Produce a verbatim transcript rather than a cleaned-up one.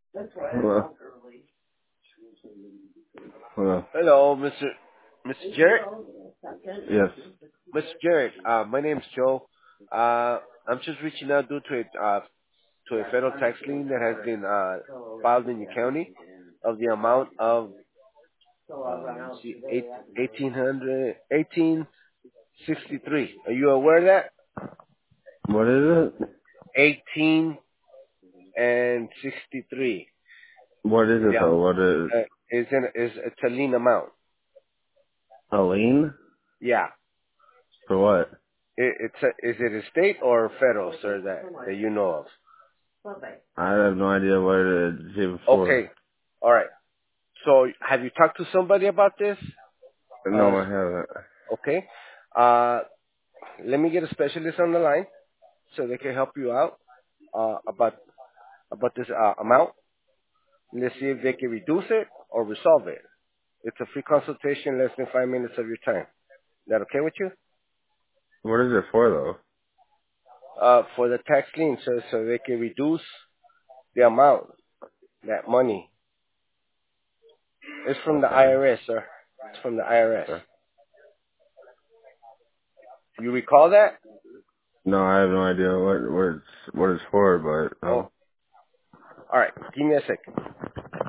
Hello. Hello. Hello, Mister Mister Jarrett. Yes. Mister Jarrett, uh, my name's Joe. Uh, I'm just reaching out due to a uh, to a federal tax lien that has been uh, filed in your county of the amount of uh, let's see, eight, eighteen hundred, eighteen sixty-three. Are you aware of that? What is it? Eighteen and sixty-three. What is it Yeah, though? What is uh, is in is it's a lien amount. a lien? Yeah. For what? It, it's a, is it a state or federal, sir? That that you know I have no idea what it is even of? for. Okay. All right. So have you talked to somebody about this? Uh, No, I haven't. okay. Uh, let me get a specialist on the line so they can help you out uh, about about this uh, amount. Let's see if they can reduce it or resolve it. It's a free consultation, less than five minutes of your time. Is that okay with you? What is it for though? Uh, for the tax lien, so so they can reduce the amount, that money. It's from the Okay. I R S, sir. It's from the I R S. Okay. You recall that? No, I have no idea what what it's what it's for, but Oh, no. all right. Give me a second.